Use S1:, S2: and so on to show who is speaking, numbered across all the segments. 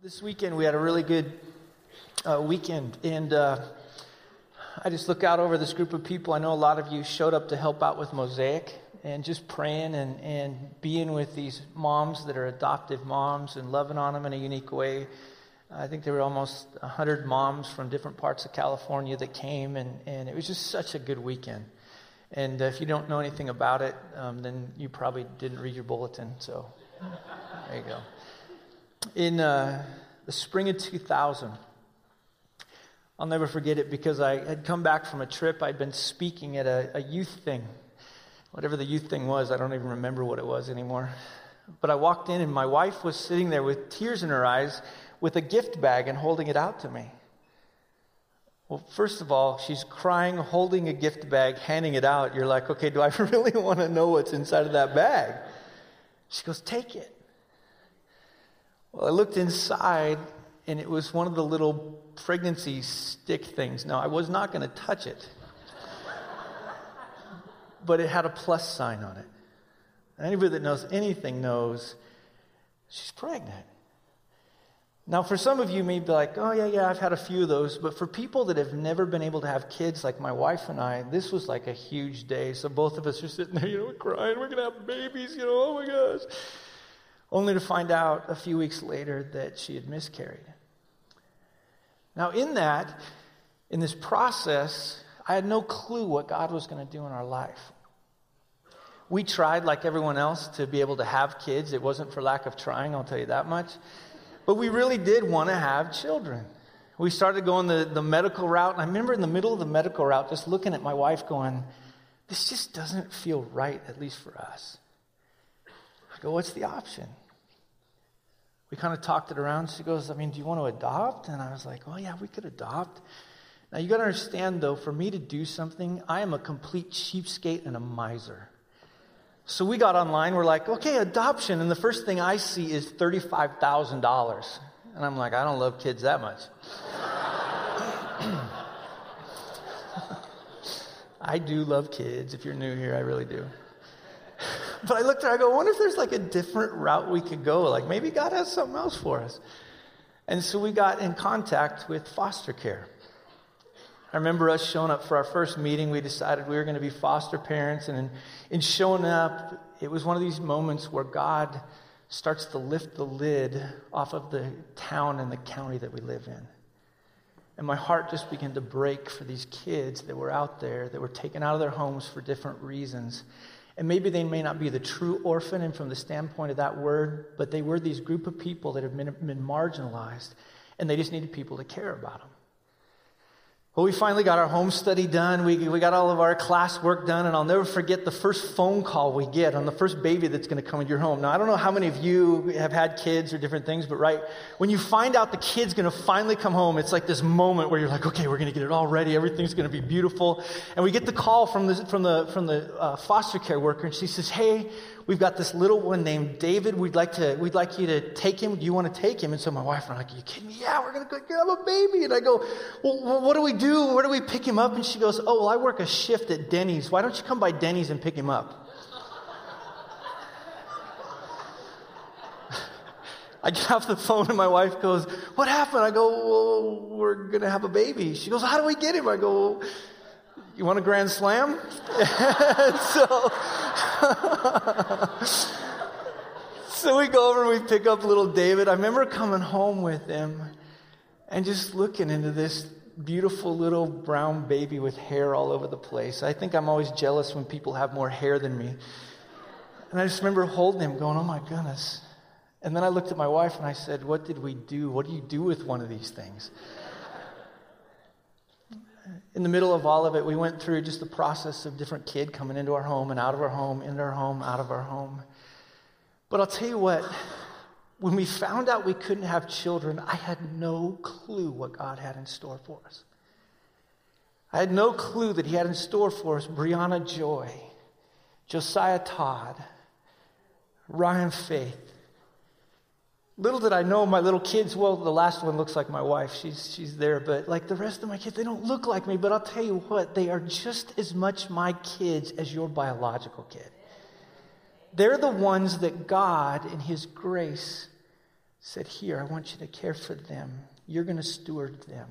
S1: This weekend we had a really good weekend, and I just look out over this group of people. I know a lot of you showed up to help out with Mosaic and just praying and being with these moms that are adoptive moms and loving on them in a unique way. I think there were almost 100 moms from different parts of California that came, and it was just such a good weekend. And if you don't know anything about it, then you probably didn't read your bulletin, so there you go. In the spring of 2000, I'll never forget it because I had come back from a trip. I'd been speaking at a youth thing. Whatever the youth thing was, I don't even remember what it was anymore. But I walked in and my wife was sitting there with tears in her eyes with a gift bag and holding it out to me. Well, first of all, she's crying, holding a gift bag, handing it out. You're like, okay, do I really want to know what's inside of that bag? She goes, take it. Well, I looked inside, and it was one of the little pregnancy stick things. Now, I was not going to touch it, but it had a plus sign on it. Anybody that knows anything knows she's pregnant. Now, for some of you, may be like, oh, yeah, I've had a few of those. But for people that have never been able to have kids, like my wife and I, this was like a huge day. So both of us are sitting there, we're crying. We're going to have babies, oh, my gosh. Only to find out a few weeks later that she had miscarried. Now, in this process, I had no clue what God was going to do in our life. We tried, like everyone else, to be able to have kids. It wasn't for lack of trying, I'll tell you that much. But we really did want to have children. We started going the medical route. And I remember in the middle of the medical route just looking at my wife going, this just doesn't feel right, at least for us. I go, what's the option? We kind of talked it around. She goes, do you want to adopt? And I was like, oh, yeah, we could adopt. Now, you got to understand, though, for me to do something, I am a complete cheapskate and a miser. So we got online. We're like, okay, adoption. And the first thing I see is $35,000. And I'm like, I don't love kids that much. I do love kids. If you're new here, I really do. But I looked at her, I go, I wonder if there's like a different route we could go. Like maybe God has something else for us. And so we got in contact with foster care. I remember us showing up for our first meeting. We decided we were going to be foster parents. And in showing up, it was one of these moments where God starts to lift the lid off of the town and the county that we live in. And my heart just began to break for these kids that were out there, that were taken out of their homes for different reasons. And maybe they may not be the true orphan, and from the standpoint of that word, but they were these group of people that have been marginalized, and they just needed people to care about them. Well, we finally got our home study done. We got all of our class work done, and I'll never forget the first phone call we get on the first baby that's going to come into your home. Now, I don't know how many of you have had kids or different things, but right, when you find out the kid's going to finally come home, it's like this moment where you're like, okay, we're going to get it all ready. Everything's going to be beautiful. And we get the call from the foster care worker, and she says, hey, we've got this little one named David. We'd like you to take him. Do you want to take him? And so my wife and I are like, are you kidding me? Yeah, we're going to have a baby. And I go, well, what do we do? Where do we pick him up? And she goes, oh, well, I work a shift at Denny's. Why don't you come by Denny's and pick him up? I get off the phone and my wife goes, what happened? I go, well, we're going to have a baby. She goes, how do we get him? I go, well, you want a grand slam? So we go over and we pick up little David. I remember coming home with him and just looking into this beautiful little brown baby with hair all over the place. I think I'm always jealous when people have more hair than me. And I just remember holding him going, oh my goodness. And then I looked at my wife and I said, what did we do? What do you do with one of these things? In the middle of all of it, we went through just the process of different kid coming into our home and out of our home, into our home, out of our home. But I'll tell you what, when we found out we couldn't have children, I had no clue what God had in store for us. I had no clue that he had in store for us Brianna Joy, Josiah Todd, Ryan Faith. Little did I know my little kids, well, the last one looks like my wife. She's there, but like the rest of my kids, they don't look like me. But I'll tell you what, they are just as much my kids as your biological kid. They're the ones that God, in his grace, said, here, I want you to care for them. You're going to steward them.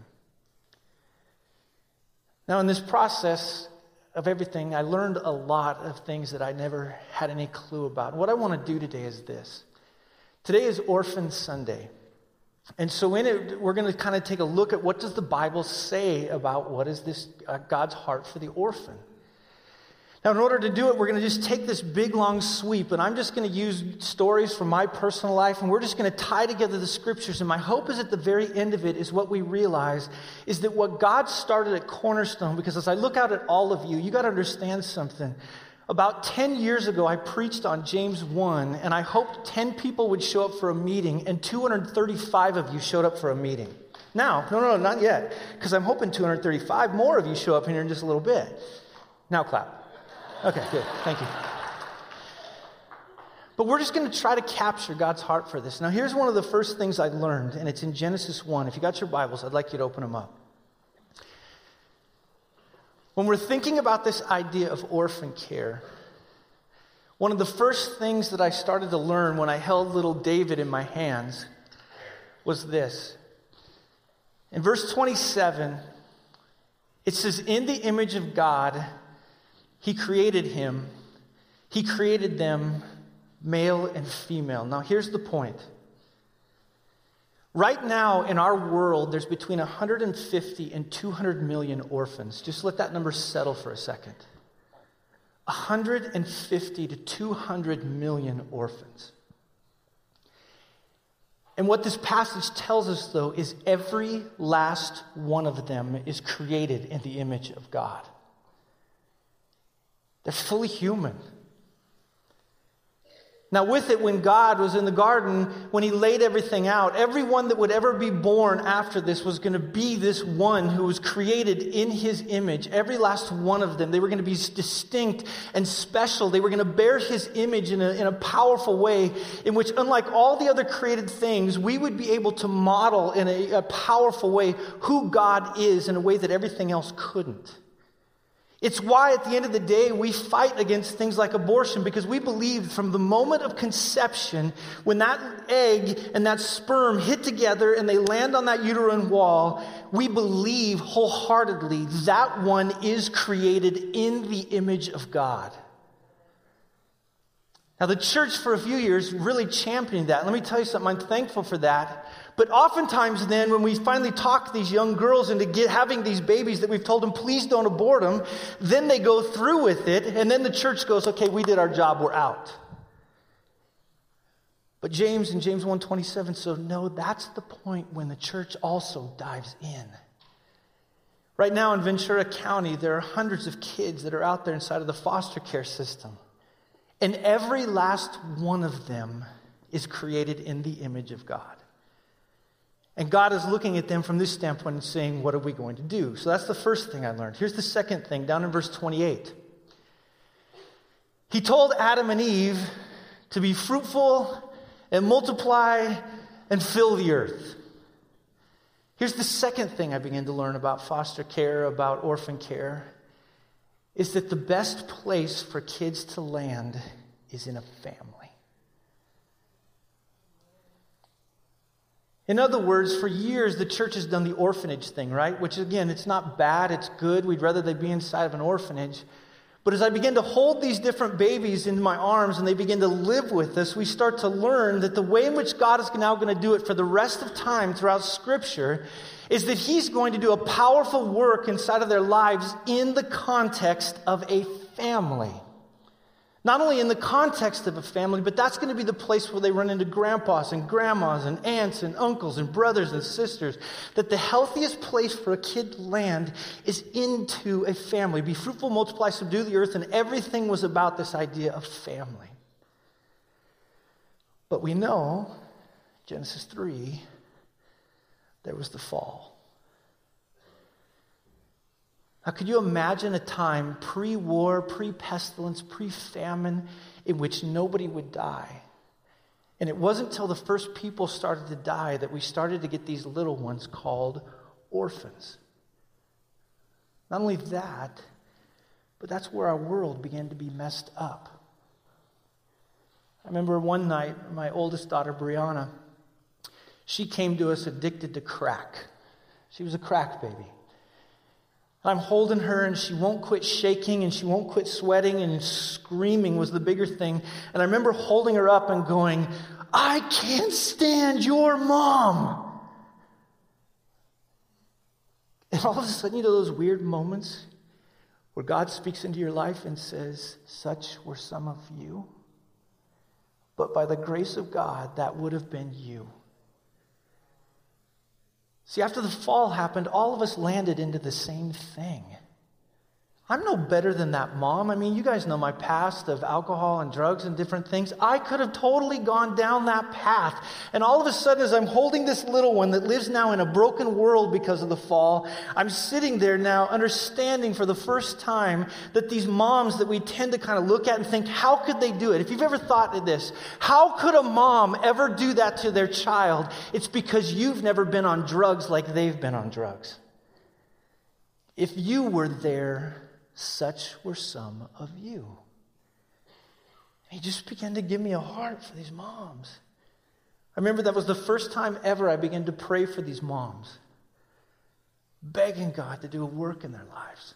S1: Now, in this process of everything, I learned a lot of things that I never had any clue about. What I want to do today is this. Today is Orphan Sunday. And so in it, we're going to kind of take a look at what does the Bible say about what is this God's heart for the orphan. Now, in order to do it, we're going to just take this big, long sweep, and I'm just going to use stories from my personal life, and we're just going to tie together the scriptures. And my hope is at the very end of it is what we realize is that what God started at Cornerstone, because as I look out at all of you, you got to understand something. About 10 years ago, I preached on James 1, and I hoped 10 people would show up for a meeting, and 235 of you showed up for a meeting. Now, no, not yet, because I'm hoping 235 more of you show up here in just a little bit. Now clap. Okay, good. Thank you. But we're just going to try to capture God's heart for this. Now, here's one of the first things I learned, and it's in Genesis 1. If you got your Bibles, I'd like you to open them up. When we're thinking about this idea of orphan care, one of the first things that I started to learn when I held little David in my hands was this. In verse 27, it says, in the image of God, He created him. He created them, male and female. Now, here's the point. Right now, in our world, there's between 150 and 200 million orphans. Just let that number settle for a second. 150 to 200 million orphans. And what this passage tells us, though, is every last one of them is created in the image of God. They're fully human. Now with it, when God was in the garden, when He laid everything out, everyone that would ever be born after this was going to be this one who was created in His image. Every last one of them. They were going to be distinct and special. They were going to bear His image in a powerful way in which, unlike all the other created things, we would be able to model in a powerful way who God is in a way that everything else couldn't. It's why at the end of the day we fight against things like abortion, because we believe from the moment of conception, when that egg and that sperm hit together and they land on that uterine wall, we believe wholeheartedly that one is created in the image of God. Now the church for a few years really championed that. Let me tell you something, I'm thankful for that. But oftentimes then, when we finally talk these young girls into having these babies that we've told them, please don't abort them, then they go through with it, and then the church goes, okay, we did our job, we're out. But James in James 1:27, so no, that's the point when the church also dives in. Right now in Ventura County, there are hundreds of kids that are out there inside of the foster care system. And every last one of them is created in the image of God. And God is looking at them from this standpoint and saying, what are we going to do? So that's the first thing I learned. Here's the second thing, down in verse 28. He told Adam and Eve to be fruitful and multiply and fill the earth. Here's the second thing I began to learn about foster care, about orphan care, is that the best place for kids to land is in a family. In other words, for years, the church has done the orphanage thing, right? Which, again, it's not bad, it's good. We'd rather they be inside of an orphanage. But as I begin to hold these different babies in my arms and they begin to live with us, we start to learn that the way in which God is now going to do it for the rest of time throughout Scripture is that He's going to do a powerful work inside of their lives in the context of a family. Not only in the context of a family, but that's going to be the place where they run into grandpas and grandmas and aunts and uncles and brothers and sisters. That the healthiest place for a kid to land is into a family. Be fruitful, multiply, subdue the earth, and everything was about this idea of family. But we know, Genesis 3, there was the fall. Now, could you imagine a time pre-war, pre-pestilence, pre-famine in which nobody would die? And it wasn't until the first people started to die that we started to get these little ones called orphans. Not only that, but that's where our world began to be messed up. I remember one night, my oldest daughter, Brianna, She came to us addicted to crack. She was a crack baby. I'm holding her, and she won't quit shaking, and she won't quit sweating, and screaming was the bigger thing. And I remember holding her up and going, I can't stand your mom. And all of a sudden, you know those weird moments where God speaks into your life and says, such were some of you. But by the grace of God, that would have been you. See, after the fall happened, all of us landed into the same thing. I'm no better than that mom. I mean, you guys know my past of alcohol and drugs and different things. I could have totally gone down that path. And all of a sudden, as I'm holding this little one that lives now in a broken world because of the fall, I'm sitting there now understanding for the first time that these moms that we tend to kind of look at and think, how could they do it? If you've ever thought of this, how could a mom ever do that to their child? It's because you've never been on drugs like they've been on drugs. If you were there, such were some of you. He just began to give me a heart for these moms. I remember that was the first time ever I began to pray for these moms, begging God to do a work in their lives.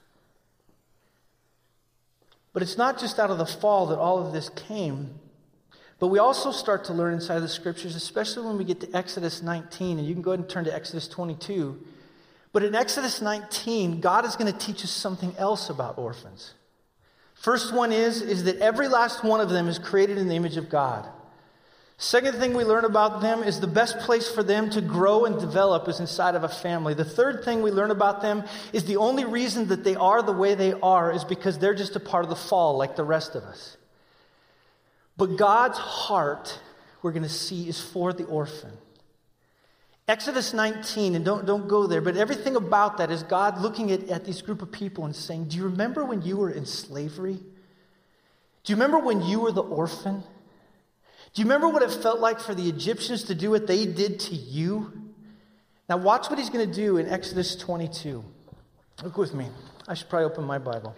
S1: But it's not just out of the fall that all of this came, but we also start to learn inside the scriptures, especially when we get to Exodus 19, and you can go ahead and turn to Exodus 22. But in Exodus 19, God is going to teach us something else about orphans. First one is that every last one of them is created in the image of God. Second thing we learn about them is the best place for them to grow and develop is inside of a family. The third thing we learn about them is the only reason that they are the way they are is because they're just a part of the fall like the rest of us. But God's heart, we're going to see, is for the orphan. Exodus 19, and don't go there, but everything about that is God looking at this group of people and saying, do you remember when you were in slavery? Do you remember when you were the orphan? Do you remember what it felt like for the Egyptians to do what they did to you? Now watch what he's going to do in Exodus 22. Look with me. I should probably open my Bible.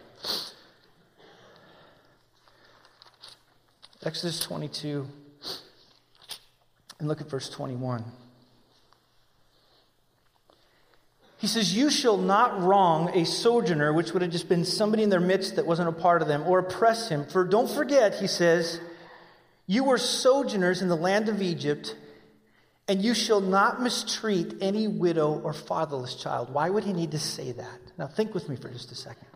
S1: Exodus 22, and look at verse 21. He says, you shall not wrong a sojourner, which would have just been somebody in their midst that wasn't a part of them, or oppress him. For don't forget, he says, you were sojourners in the land of Egypt, and you shall not mistreat any widow or fatherless child. Why would he need to say that? Now think with me for just a second.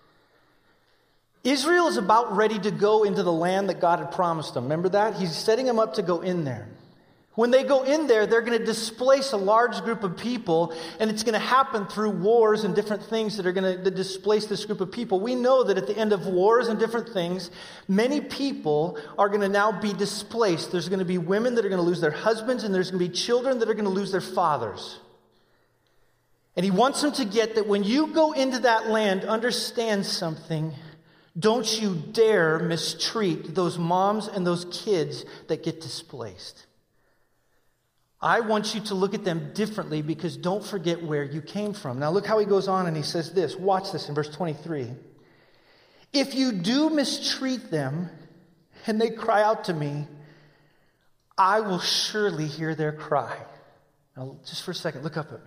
S1: Israel is about ready to go into the land that God had promised them. Remember that? He's setting them up to go in there. When they go in there, they're going to displace a large group of people, and it's going to happen through wars and different things that are going to displace this group of people. We know that at the end of wars and different things, many people are going to now be displaced. There's going to be women that are going to lose their husbands, and there's going to be children that are going to lose their fathers. And he wants them to get that when you go into that land, understand something. Don't you dare mistreat those moms and those kids that get displaced. I want you to look at them differently because don't forget where you came from. Now look how he goes on and he says this. Watch this in verse 23. If you do mistreat them and they cry out to me, I will surely hear their cry. Now just for a second, look up at me.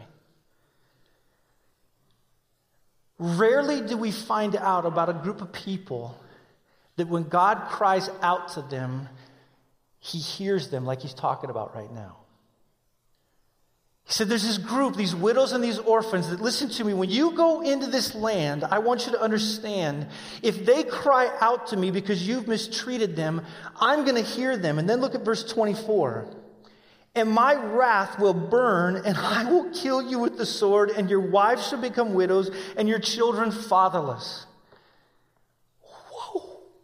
S1: Rarely do we find out about a group of people that when God cries out to them, he hears them like he's talking about right now. He said, there's this group, these widows and these orphans that listen to me. When you go into this land, I want you to understand, if they cry out to me because you've mistreated them, I'm going to hear them. And then look at verse 24. And my wrath will burn, and I will kill you with the sword, and your wives shall become widows, and your children fatherless. Whoa.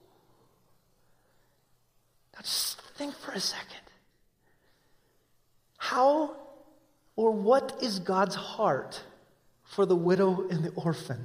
S1: Now just think for a second. How or what is God's heart for the widow and the orphan?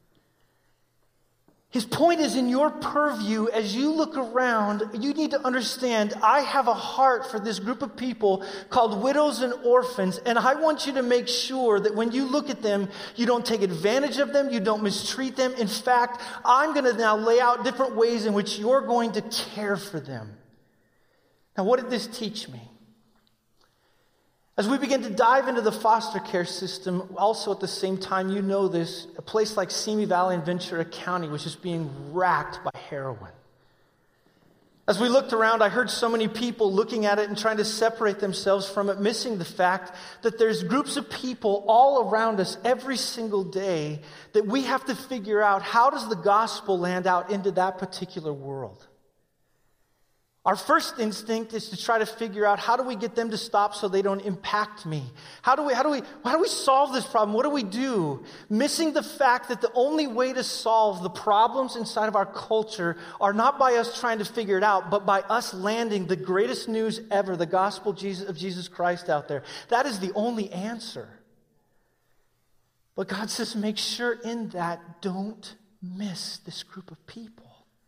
S1: His point is in your purview, as you look around, you need to understand, I have a heart for this group of people called widows and orphans, and I want you to make sure that when you look at them, you don't take advantage of them, you don't mistreat them. In fact, I'm going to now lay out different ways in which you're going to care for them. Now, what did this teach me? As we begin to dive into the foster care system, also at the same time, you know this, a place like Simi Valley in Ventura County was just being racked by heroin. As we looked around, I heard so many people looking at it and trying to separate themselves from it, missing the fact that there's groups of people all around us every single day that we have to figure out, how does the gospel land out into that particular world? Our first instinct is to try to figure out, how do we get them to stop so they don't impact me? How do we solve this problem? What do we do? Missing the fact that the only way to solve the problems inside of our culture are not by us trying to figure it out, but by us landing the greatest news ever, the gospel of Jesus Christ out there. That is the only answer. But God says, make sure in that, don't miss this group of people.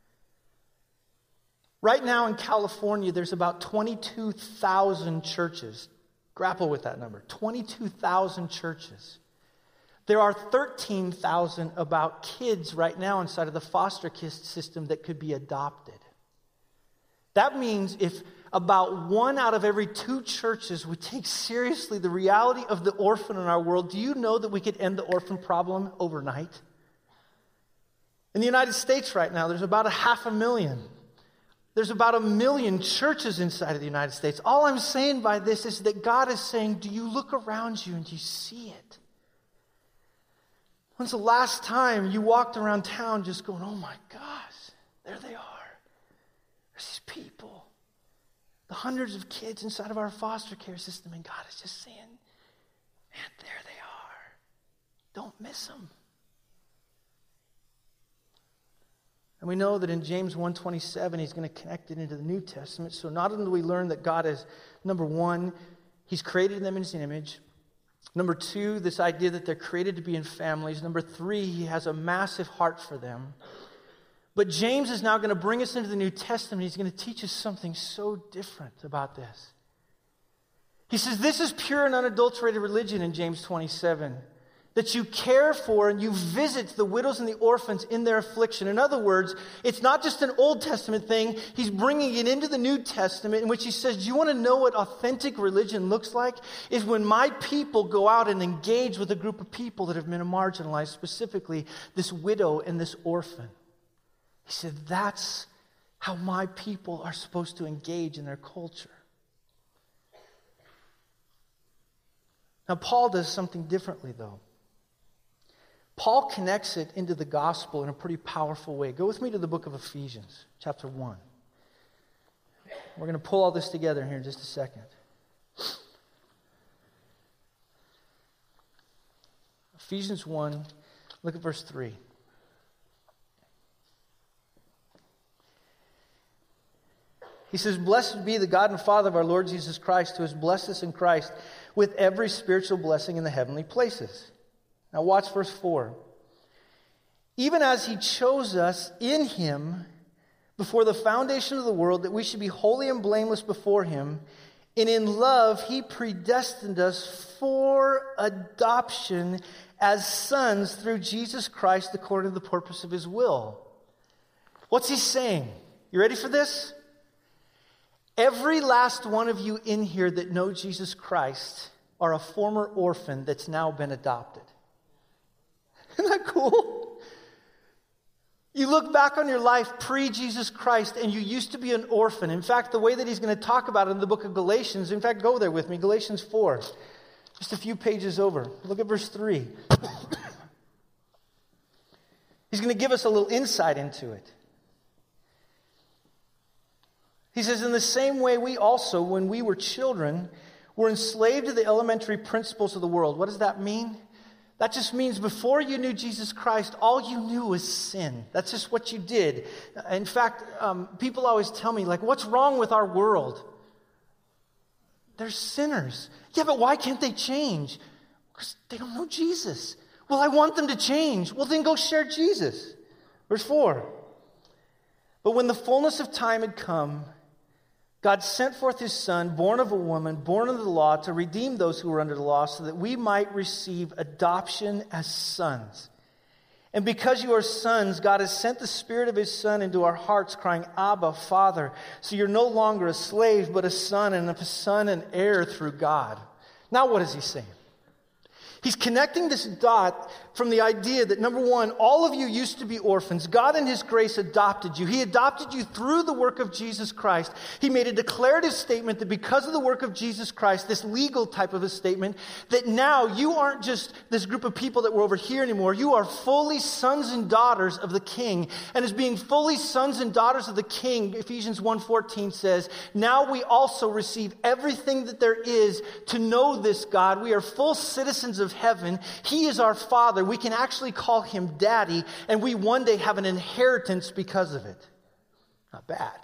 S1: Right now in California, there's about 22,000 churches. Grapple with that number. 22,000 churches. There are 13,000 about kids right now inside of the foster care system that could be adopted. That means if about 1 out of every 2 churches would take seriously the reality of the orphan in our world, do you know that we could end the orphan problem overnight? In the United States right now, there's about 500,000. There's about 1 million churches inside of the United States. All I'm saying by this is that God is saying, do you look around you and do you see it? When's the last time you walked around town just going, oh my gosh, there they are. There's these people. The hundreds of kids inside of our foster care system, and God is just saying, man, there they are. Don't miss them. And we know that in James 1:27, he's going to connect it into the New Testament. So not only do we learn that God is, number 1, he's created them in his image. Number 2, this idea that they're created to be in families. Number 3, he has a massive heart for them. But James is now going to bring us into the New Testament. He's going to teach us something so different about this. He says, this is pure and unadulterated religion in James 27. That you care for and you visit the widows and the orphans in their affliction. In other words, it's not just an Old Testament thing. He's bringing it into the New Testament, in which he says, do you want to know what authentic religion looks like? Is when my people go out and engage with a group of people that have been marginalized, specifically this widow and this orphan. He said, that's how my people are supposed to engage in their culture. Now, Paul does something differently, though. Paul connects it into the gospel in a pretty powerful way. Go with me to the book of Ephesians, chapter 1. We're going to pull all this together here in just a second. Ephesians 1, look at verse 3. He says, blessed be the God and Father of our Lord Jesus Christ, who has blessed us in Christ with every spiritual blessing in the heavenly places. Now watch verse 4. Even as he chose us in him before the foundation of the world, that we should be holy and blameless before him, and in love he predestined us for adoption as sons through Jesus Christ according to the purpose of his will. What's he saying? You ready for this? Every last one of you in here that know Jesus Christ are a former orphan that's now been adopted. Isn't that cool? You look back on your life pre-Jesus Christ and you used to be an orphan. In fact, the way that he's going to talk about it in the book of Galatians, in fact, go there with me, Galatians 4, just a few pages over. Look at verse 3. He's going to give us a little insight into it. He says, in the same way we also, when we were children, were enslaved to the elementary principles of the world. What does that mean? That just means before you knew Jesus Christ, all you knew was sin. That's just what you did. In fact, people always tell me, like, what's wrong with our world? They're sinners. Yeah, but why can't they change? Because they don't know Jesus. Well, I want them to change. Well, then go share Jesus. Verse 4. But when the fullness of time had come, God sent forth his Son, born of a woman, born under the law, to redeem those who were under the law, so that we might receive adoption as sons. And because you are sons, God has sent the Spirit of his Son into our hearts, crying, Abba, Father. So you're no longer a slave, but a son, and if a son, an heir through God. Now what is he saying? He's connecting this dot from the idea that, number one, all of you used to be orphans. God in his grace adopted you. He adopted you through the work of Jesus Christ. He made a declarative statement that because of the work of Jesus Christ, this legal type of a statement, that now you aren't just this group of people that were over here anymore. You are fully sons and daughters of the King. And as being fully sons and daughters of the King, Ephesians 1:14 says, now we also receive everything that there is to know this God. We are full citizens of heaven. He is our Father. We can actually call him Daddy, and we one day have an inheritance because of it. Not bad.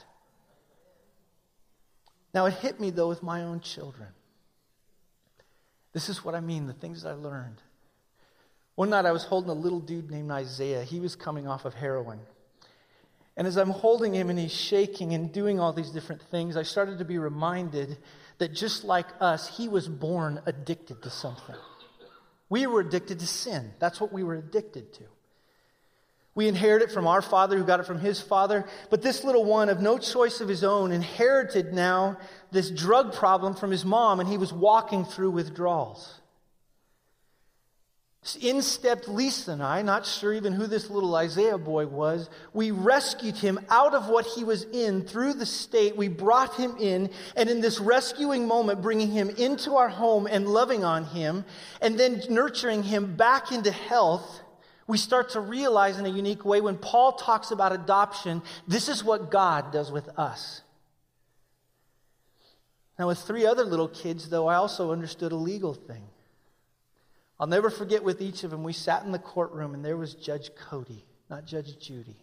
S1: Now it hit me though with my own children. This is what I mean, the things I learned. One night I was holding a little dude named Isaiah. He was coming off of heroin. And as I'm holding him and he's shaking and doing all these different things, I started to be reminded that just like us, he was born addicted to something. We were addicted to sin. That's what we were addicted to. We inherited it from our father who got it from his father. But this little one, of no choice of his own, inherited now this drug problem from his mom, and he was walking through withdrawals. In stepped Lisa and I, not sure even who this little Isaiah boy was. We rescued him out of what he was in through the state. We brought him in, and in this rescuing moment, bringing him into our home and loving on him, and then nurturing him back into health, we start to realize in a unique way when Paul talks about adoption, this is what God does with us. Now with 3 other little kids, though, I also understood a legal thing. I'll never forget with each of them, we sat in the courtroom and there was Judge Cody, not Judge Judy.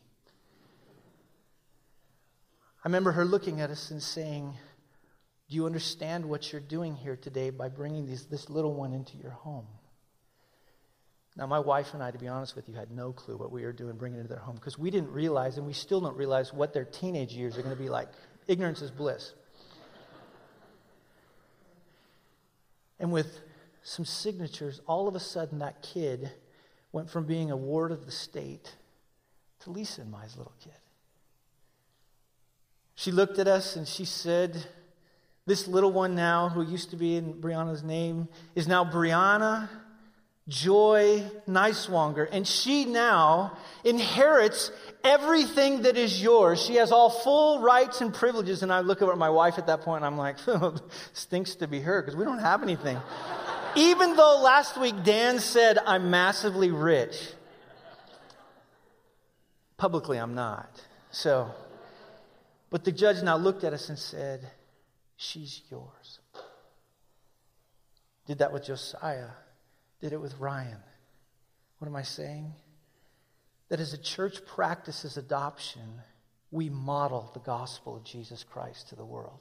S1: I remember her looking at us and saying, do you understand what you're doing here today by bringing this little one into your home? Now, my wife and I, to be honest with you, had no clue what we were doing bringing it into their home because we didn't realize, and we still don't realize, what their teenage years are going to be like. Ignorance is bliss. And with some signatures, all of a sudden that kid went from being a ward of the state to Lisa and my little kid. She looked at us and she said, this little one now, who used to be in Brianna's name, is now Brianna Joy Niswanger. And she now inherits everything that is yours. She has all full rights and privileges. And I look at my wife at that point and I'm like, stinks to be her because we don't have anything. Even though last week Dan said I'm massively rich. Publicly I'm not. But the judge now looked at us and said, she's yours. Did that with Josiah. Did it with Ryan. What am I saying? That as a church practices adoption, we model the gospel of Jesus Christ to the world.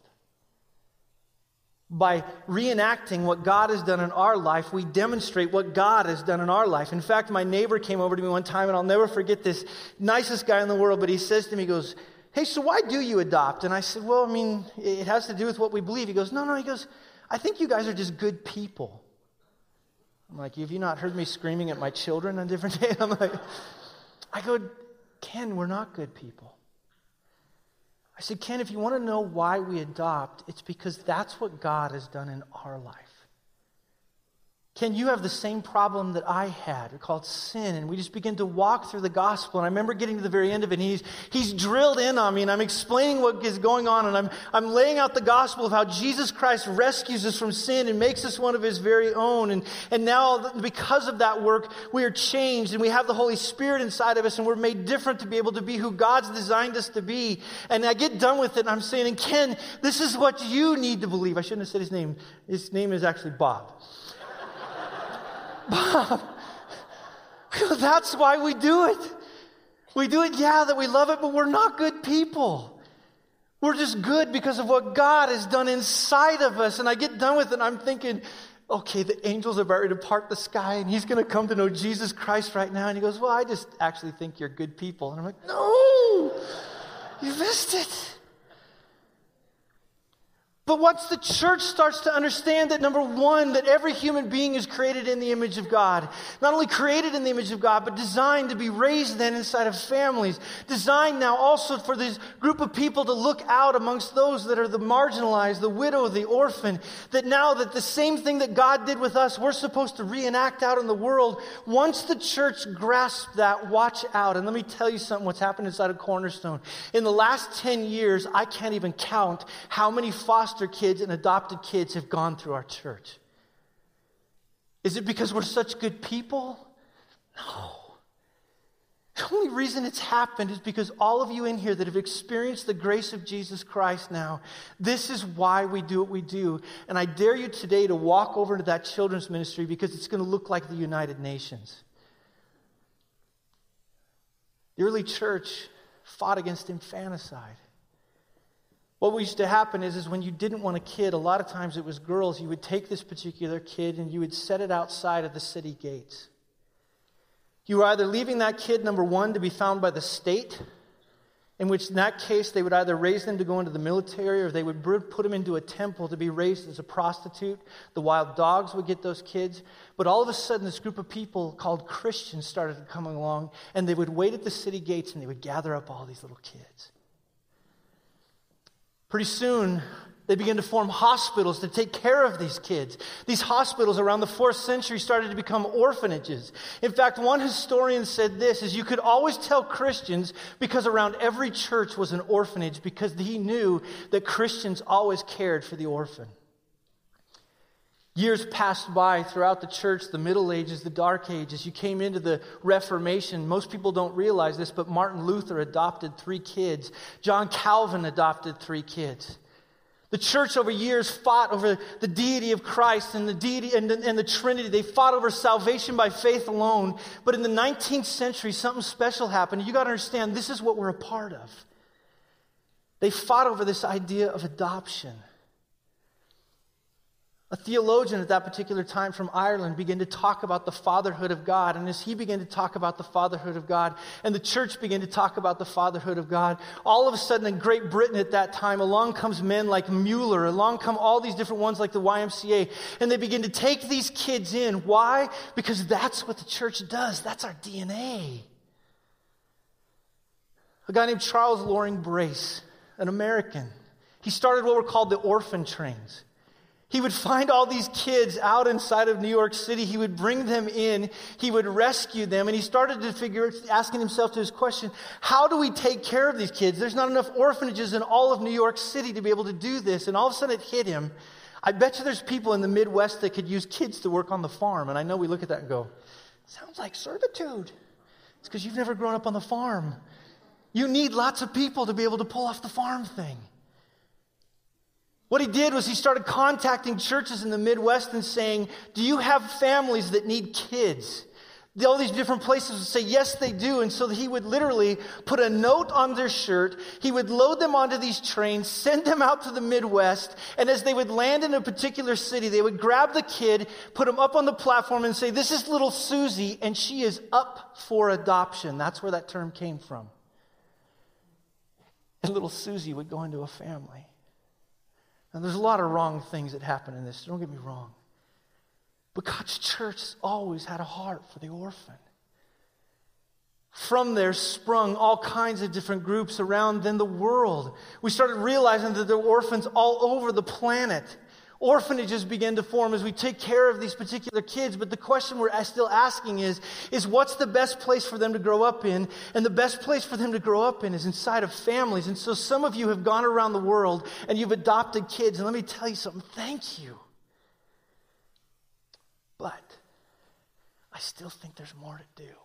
S1: By reenacting what God has done in our life, we demonstrate what God has done in our life. In fact, my neighbor came over to me one time, and I'll never forget this, nicest guy in the world, but he says to me, he goes, hey, so why do you adopt? And I said, well, I mean, it has to do with what we believe. He goes, no, he goes, I think you guys are just good people. I'm like, have you not heard me screaming at my children on different days? I go, Ken, we're not good people. I said, Ken, if you want to know why we adopt, it's because that's what God has done in our life. Ken, you have the same problem that I had, called sin, and we just begin to walk through the gospel. And I remember getting to the very end of it, and he's drilled in on me, and I'm explaining what is going on, and I'm laying out the gospel of how Jesus Christ rescues us from sin and makes us one of his very own. And now, because of that work, we are changed, and we have the Holy Spirit inside of us, and we're made different to be able to be who God's designed us to be. And I get done with it, and I'm saying, and Ken, this is what you need to believe. I shouldn't have said his name. His name is actually Bob. Bob, that's why we do it. We do it, that we love it, but we're not good people. We're just good because of what God has done inside of us. And I get done with it and I'm thinking, okay, the angels are about ready to part the sky and he's going to come to know Jesus Christ right now. And he goes, well, I just actually think you're good people. And I'm like, no, you missed it. But once the church starts to understand that, number one, that every human being is created in the image of God, not only created in the image of God, but designed to be raised then inside of families, designed now also for this group of people to look out amongst those that are the marginalized, the widow, the orphan, that now that the same thing that God did with us, we're supposed to reenact out in the world. Once the church grasps that, watch out. And let me tell you something, what's happened inside of Cornerstone. In the last 10 years, I can't even count how many foster kids and adopted kids have gone through our church. Is it because we're such good people? No. The only reason it's happened is because all of you in here that have experienced the grace of Jesus Christ now, this is why we do what we do. And I dare you today to walk over to that children's ministry because it's going to look like the United Nations. The early church fought against infanticide. What used to happen is when you didn't want a kid, a lot of times it was girls, you would take this particular kid and you would set it outside of the city gates. You were either leaving that kid, number one, to be found by the state, in which in that case they would either raise them to go into the military or they would put them into a temple to be raised as a prostitute. The wild dogs would get those kids. But all of a sudden this group of people called Christians started coming along, and they would wait at the city gates and they would gather up all these little kids. Pretty soon, they began to form hospitals to take care of these kids. These hospitals around the 4th century started to become orphanages. In fact, one historian said this, is you could always tell Christians because around every church was an orphanage because he knew that Christians always cared for the orphan. Years passed by throughout the church, the Middle Ages, the Dark Ages. You came into the Reformation. Most people don't realize this, but Martin Luther adopted 3 kids. John Calvin adopted 3 kids. The church over years fought over the deity of Christ and the deity and the Trinity. They fought over salvation by faith alone. But in the 19th century, something special happened. You got to understand, this is what we're a part of. They fought over this idea of adoption. A theologian at that particular time from Ireland began to talk about the fatherhood of God. And as he began to talk about the fatherhood of God, and the church began to talk about the fatherhood of God, all of a sudden in Great Britain at that time, along comes men like Mueller, along come all these different ones like the YMCA, and they begin to take these kids in. Why? Because that's what the church does. That's our DNA. A guy named Charles Loring Brace, an American, he started what were called the orphan trains. He would find all these kids out inside of New York City. He would bring them in. He would rescue them. And he started to asking himself to his question, how do we take care of these kids? There's not enough orphanages in all of New York City to be able to do this. And all of a sudden it hit him. I bet you there's people in the Midwest that could use kids to work on the farm. And I know we look at that and go, sounds like servitude. It's because you've never grown up on the farm. You need lots of people to be able to pull off the farm thing. What he did was he started contacting churches in the Midwest and saying, do you have families that need kids? All these different places would say, yes, they do. And so he would literally put a note on their shirt. He would load them onto these trains, send them out to the Midwest. And as they would land in a particular city, they would grab the kid, put him up on the platform and say, this is little Susie, and she is up for adoption. That's where that term came from. And little Susie would go into a family. Now, there's a lot of wrong things that happen in this. Don't get me wrong. But God's church has always had a heart for the orphan. From there sprung all kinds of different groups around then the world. We started realizing that there were orphans all over the planet. Orphanages began to form as we take care of these particular kids. But the question we're still asking is what's the best place for them to grow up in? And the best place for them to grow up in is inside of families. And so some of you have gone around the world and you've adopted kids. And let me tell you something. Thank you. But I still think there's more to do.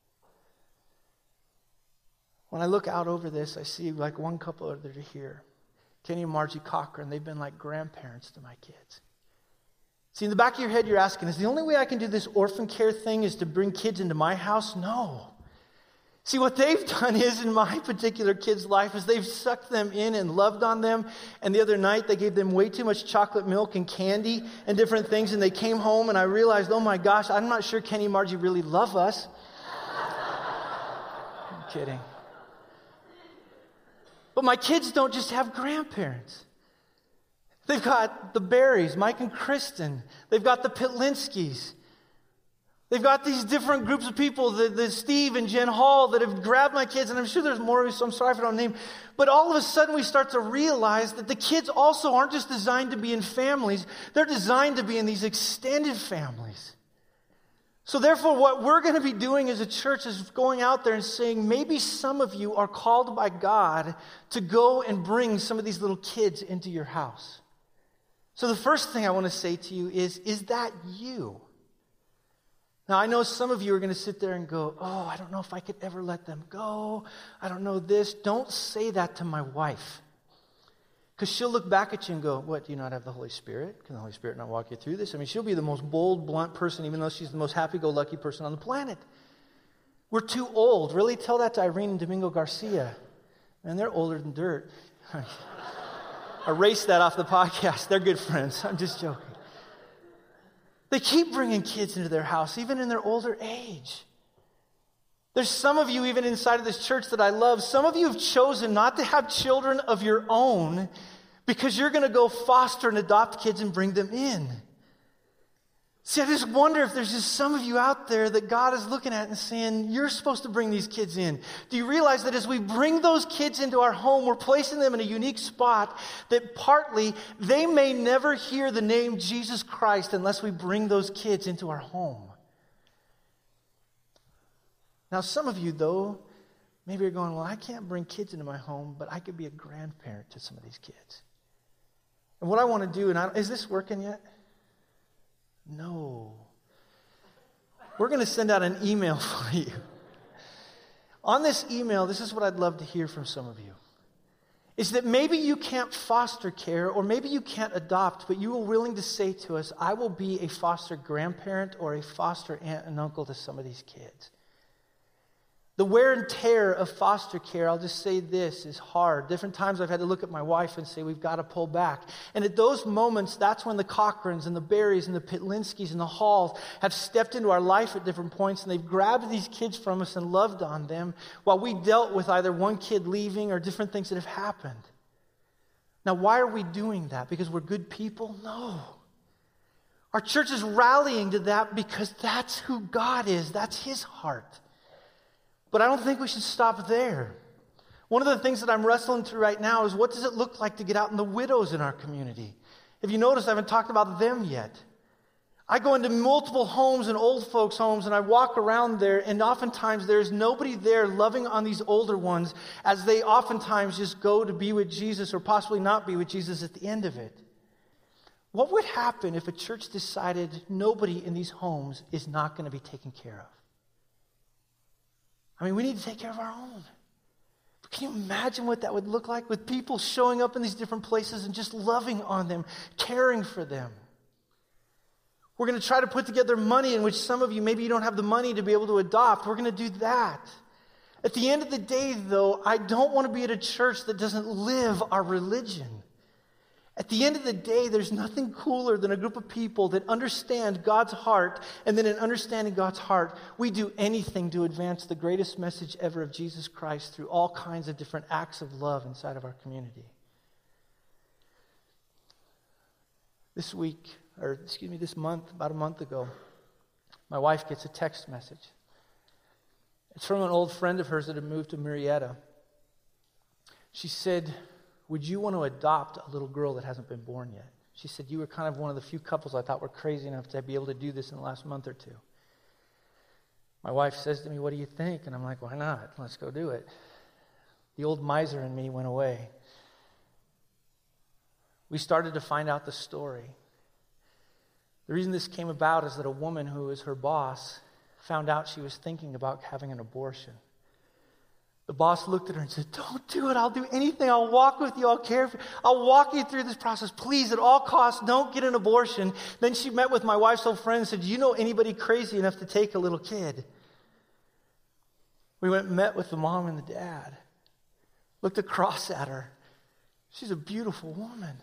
S1: When I look out over this, I see like one couple that are here. Kenny and Margie Cochran, they've been like grandparents to my kids. See, in the back of your head, you're asking, is the only way I can do this orphan care thing is to bring kids into my house? No. See, what they've done is, in my particular kid's life, is they've sucked them in and loved on them. And the other night, they gave them way too much chocolate milk and candy and different things. And they came home, and I realized, oh my gosh, I'm not sure Kenny and Margie really love us. I'm kidding. But my kids don't just have grandparents. They've got the Berries, Mike and Kristen. They've got the Pitlinskis. They've got these different groups of people, the Steve and Jen Hall, that have grabbed my kids, and I'm sure there's more, so I'm sorry if I don't name. But all of a sudden we start to realize that the kids also aren't just designed to be in families, they're designed to be in these extended families. So therefore, what we're going to be doing as a church is going out there and saying, maybe some of you are called by God to go and bring some of these little kids into your house. So the first thing I want to say to you is that you? Now, I know some of you are going to sit there and go, oh, I don't know if I could ever let them go. I don't know this. Don't say that to my wife. Because she'll look back at you and go, what, do you not have the Holy Spirit? Can the Holy Spirit not walk you through this? I mean, she'll be the most bold, blunt person, even though she's the most happy-go-lucky person on the planet. We're too old. Really tell that to Irene and Domingo Garcia. Man, they're older than dirt. Erase that off the podcast. They're good friends. I'm just joking. They keep bringing kids into their house, even in their older age. There's some of you, even inside of this church that I love, some of you have chosen not to have children of your own because you're going to go foster and adopt kids and bring them in. See, I just wonder if there's just some of you out there that God is looking at and saying, you're supposed to bring these kids in. Do you realize that as we bring those kids into our home, we're placing them in a unique spot that partly they may never hear the name Jesus Christ unless we bring those kids into our home? Now, some of you, though, maybe you're going, well, I can't bring kids into my home, but I could be a grandparent to some of these kids. And what I want to do, is this working yet? No. We're going to send out an email for you. On this email, this is what I'd love to hear from some of you. Is that maybe you can't foster care, or maybe you can't adopt, but you are willing to say to us, I will be a foster grandparent or a foster aunt and uncle to some of these kids. The wear and tear of foster care, I'll just say this, is hard. Different times I've had to look at my wife and say, we've got to pull back. And at those moments, that's when the Cochrans and the Berries and the Pitlinskis and the Halls have stepped into our life at different points, and they've grabbed these kids from us and loved on them while we dealt with either one kid leaving or different things that have happened. Now, why are we doing that? Because we're good people? No. Our church is rallying to that because that's who God is. That's His heart. But I don't think we should stop there. One of the things that I'm wrestling through right now is, what does it look like to get out in the widows in our community? If you notice, I haven't talked about them yet. I go into multiple homes and old folks' homes, and I walk around there, and oftentimes there's nobody there loving on these older ones as they oftentimes just go to be with Jesus or possibly not be with Jesus at the end of it. What would happen if a church decided nobody in these homes is not going to be taken care of? I mean, we need to take care of our own. But can you imagine what that would look like with people showing up in these different places and just loving on them, caring for them? We're going to try to put together money in which some of you, maybe you don't have the money to be able to adopt. We're going to do that. At the end of the day, though, I don't want to be at a church that doesn't live our religion. At the end of the day, there's nothing cooler than a group of people that understand God's heart, and then in understanding God's heart, we do anything to advance the greatest message ever of Jesus Christ through all kinds of different acts of love inside of our community. This month, about a month ago, my wife gets a text message. It's from an old friend of hers that had moved to Murrieta. She said, would you want to adopt a little girl that hasn't been born yet? She said, you were kind of one of the few couples I thought were crazy enough to be able to do this in the last month or two. My wife says to me, what do you think? And I'm like, why not? Let's go do it. The old miser in me went away. We started to find out the story. The reason this came about is that a woman who was her boss found out she was thinking about having an abortion. The boss looked at her and said, don't do it. I'll do anything. I'll walk with you. I'll care for you. I'll walk you through this process. Please, at all costs, don't get an abortion. Then she met with my wife's old friend and said, do you know anybody crazy enough to take a little kid? We went and met with the mom and the dad. Looked across at her. She's a beautiful woman.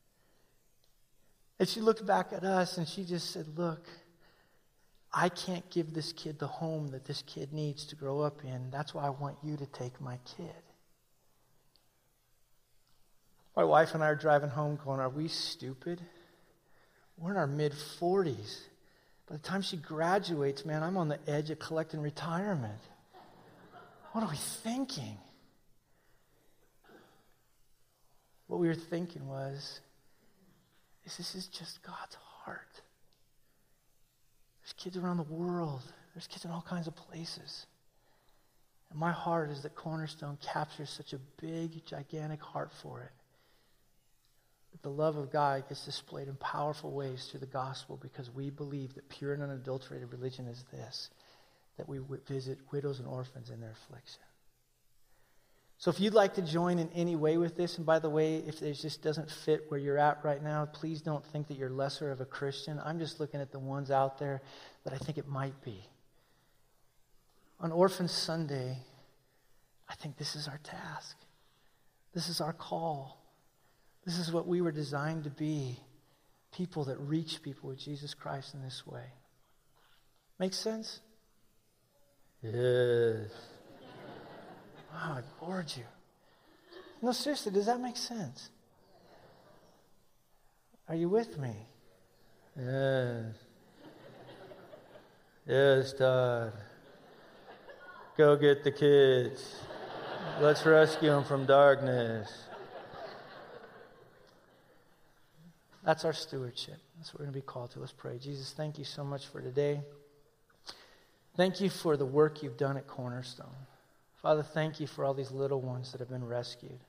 S1: And she looked back at us and she just said, look, I can't give this kid the home that this kid needs to grow up in. That's why I want you to take my kid. My wife and I are driving home going, are we stupid? We're in our mid-40s. By the time she graduates, man, I'm on the edge of collecting retirement. What are we thinking? What we were thinking was, this is just God's heart. There's kids around the world. There's kids in all kinds of places. And my heart is that Cornerstone captures such a big, gigantic heart for it. That the love of God gets displayed in powerful ways through the gospel because we believe that pure and unadulterated religion is this, that we visit widows and orphans in their affliction. So if you'd like to join in any way with this, and by the way, if it just doesn't fit where you're at right now, please don't think that you're lesser of a Christian. I'm just looking at the ones out there that I think it might be. On Orphan Sunday, I think this is our task. This is our call. This is what we were designed to be, people that reach people with Jesus Christ in this way. Make sense? Yes. Wow, I bored you. No, seriously, does that make sense? Are you with me? Yes. Yes, Todd. Go get the kids. Let's rescue them from darkness. That's our stewardship. That's what we're going to be called to. Let's pray. Jesus, thank you so much for today. Thank you for the work you've done at Cornerstone. Father, thank you for all these little ones that have been rescued.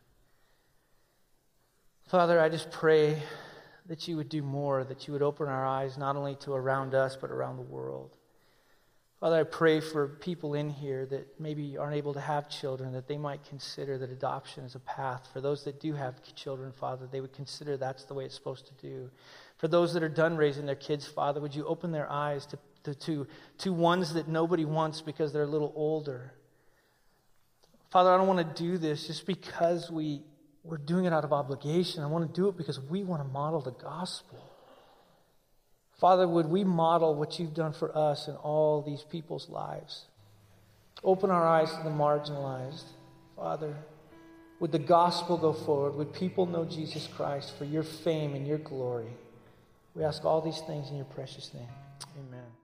S1: Father, I just pray that you would do more, that you would open our eyes not only to around us, but around the world. Father, I pray for people in here that maybe aren't able to have children, that they might consider that adoption is a path. For those that do have children, Father, they would consider that's the way it's supposed to do. For those that are done raising their kids, Father, would you open their eyes to ones that nobody wants because they're a little older. Father, I don't want to do this just because we're doing it out of obligation. I want to do it because we want to model the gospel. Father, would we model what you've done for us in all these people's lives? Open our eyes to the marginalized. Father, would the gospel go forward? Would people know Jesus Christ for your fame and your glory? We ask all these things in your precious name. Amen.